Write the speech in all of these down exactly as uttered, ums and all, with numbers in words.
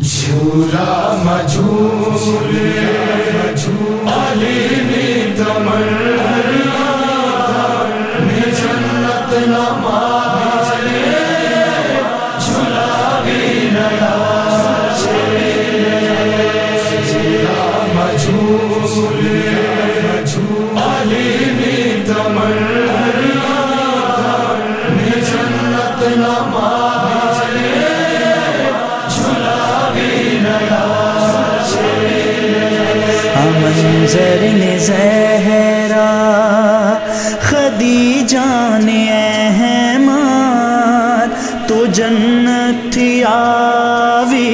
جھولا مجھولے علی نے تمنا میں جنت نہ مارے جھولا بھی نیا جھولا مجھولے علی نے تمنا میں جنت نہ مارے منظر نے زہرا خدیجہ نے احمد تو جنت تھی آوی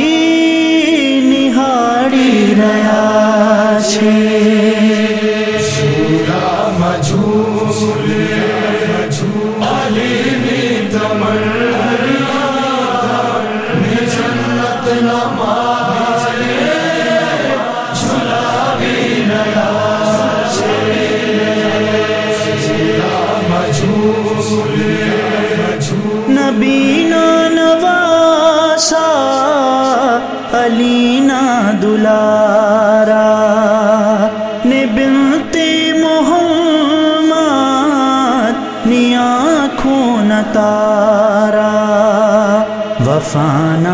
نہاڑی ریا چھے جھولا مجھولے علی نے تمنا میں جنت نہ مارے جھولا بھی نیا جھولا مجھولے نبی نا نواسا علی نا دلارا نے بنت محمد نی آنکھوں نہ تارا وفانا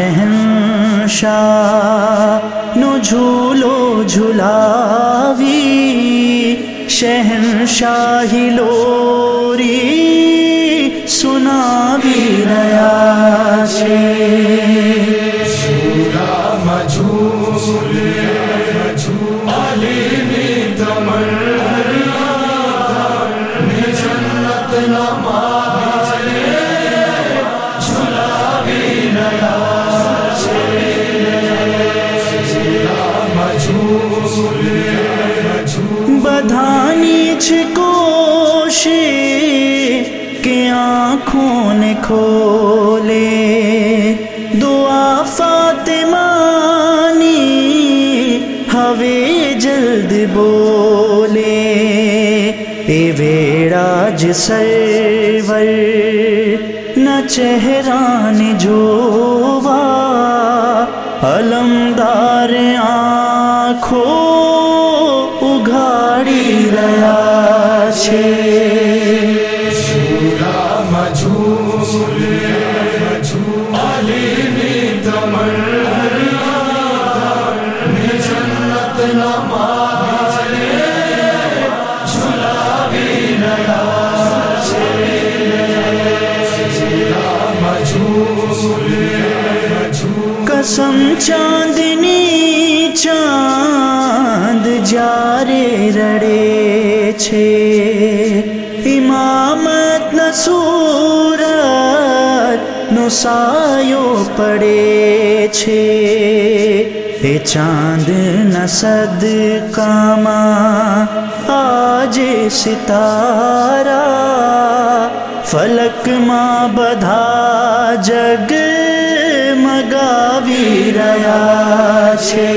شہنشاہ نو جھولو جھلاوی شہنشاہی لوری سناوی ریا چھے جھولا مجھولے علی نے تمنا میں جنت نہ مارے جھولا بھی نیا جھولا مجھولے بدھانی چھکوشے کہ آنکھوں نے کھولے دعا فاطمانی ہوے جلد بولے اے ویڑا جسرور نہ چہران جووا علمدار آنکھوں اگھاڑی ریا چھے جھولا مجھولے علی نے تمنا میں جنت نہ مارے جھولا بھی نیا جھولا مجھولے قسم چاندنی چاند جارے رڑے چھے امامت نہ صورت نو سایو پڑے چھے اے چاند نہ صدقہ ماں آج ستارہ فلک ماں بدھا جگ مگاوی ریا چھے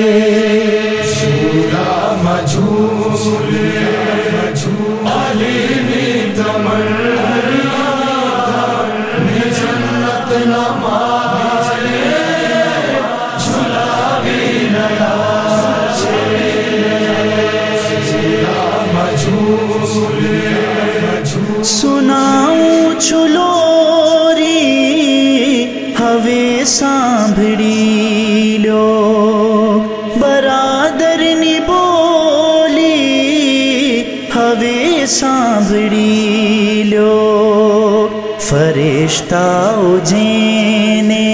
جھولا مجھولے علی نے تمنا میں جنت نہ مارے جھولا بھی نیا جھولا مجھولے سناؤں چلوری ہوے سانبھڑی لو برادر نی بولی ہوے سانبھڑی لو فرشتہ جینے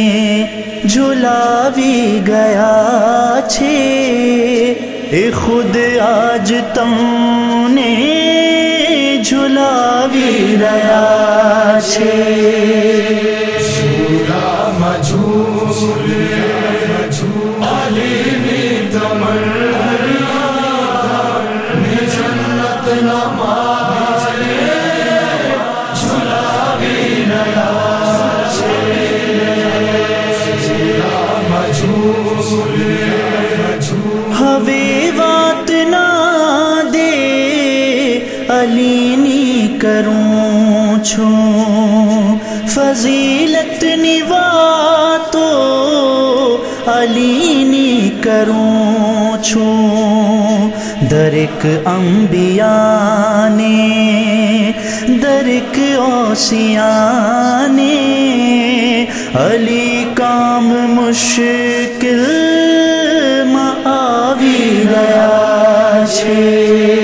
جھلاوی گیا چھے اے خود آج تم نے جھلاوی ریا چھے جھولا مجھولے علی نے تمنا میں جنت نہ مارے جھولا بھی نیا جھولا مجھولے ہوے وات نہ دے علی نی کروں چھوں فضیلت نوا تو علی نی کروں چھوں درک انبیاء نے درک اوصیاء نے علی کام مشکل معاوی گیا چھے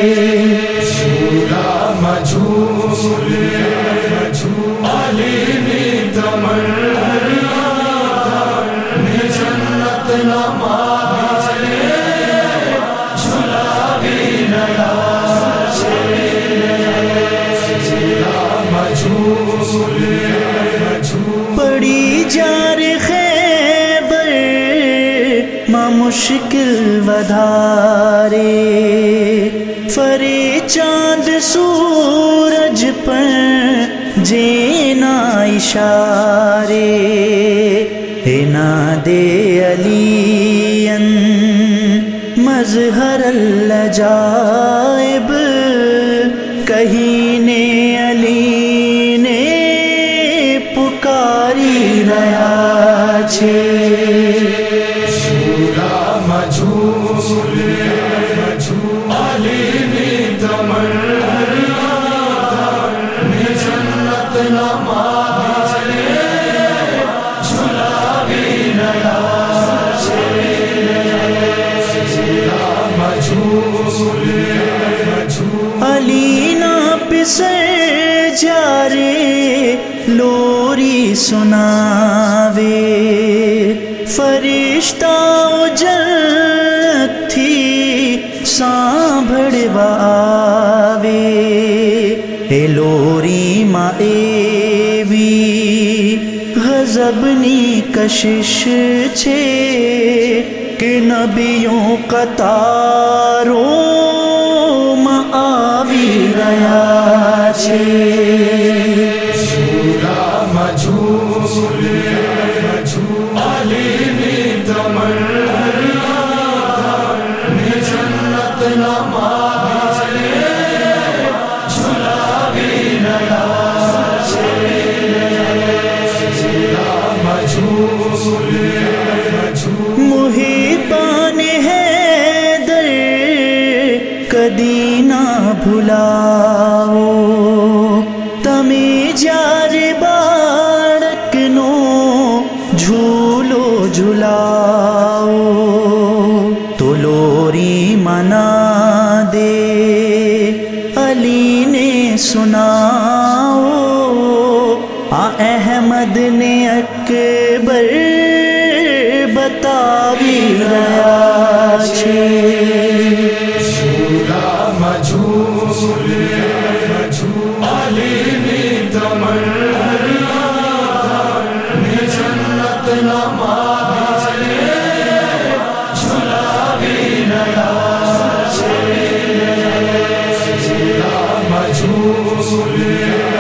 پڑی جار خیبر ماں مشکل ودھارے فرے چاند سورج پر جینا اشارے اینا دے علین مظہر العجائب کہیں نے علی نے پکاری رہا چھے شورا مجھول علی نی تمنا نی جنت نمائے جھلاوی نیا شورا مجھول علی نا پسے جارے لوری سناوے فرشتہ جنت تھی سانبھڑوا آوے اے لوری ماں اے وی غضب نی کشش چھے کہ نبیوں قطاروں ماں آوی گیا چھے شورا مجھول علی نی تمنا نی جنت نمائے جھلاوی نیا شورا مجھول محبان حیدر کدی نہ بھلاؤ تمہیں جار باڑک نو جھولو جھلاؤ تو لوری منا دے علی نے سناؤ آ احمد نے اکبر بتاوی گیا چھے شورا مجھول علی نی تمنا نی جنت نمائے جھلاوی نیا شورا مجھول